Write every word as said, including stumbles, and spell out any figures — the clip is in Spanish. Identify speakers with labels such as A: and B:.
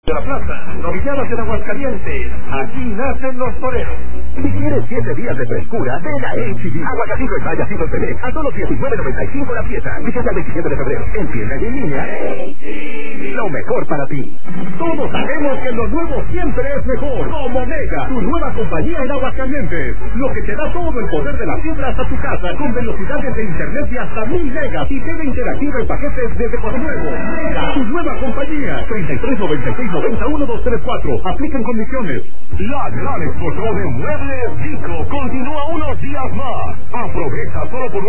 A: de la plaza, novilladas en Aguascalientes. Aquí nacen los toreros.
B: Si quieres siete días de frescura, ven a H E B. Aguacatito y payasito Select a solo diecinueve noventa y cinco la pieza. Visita el veintisiete de febrero. En tienda y en línea. Lo mejor para ti. Todos sabemos que lo nuevo siempre es mejor. Como Mega, tu nueva compañía en Aguascalientes. Lo que te da todo el poder de la fibra hasta tu casa, con velocidades de internet de hasta mil megas y tele interactiva en paquetes desde por nuevo. Mega, tu nueva compañía. treinta y tres noventa y seis noventa uno dos tres cuatro. Aplican condiciones. La gran explosión de Muebles Dico continúa unos días más. Aprovecha solo por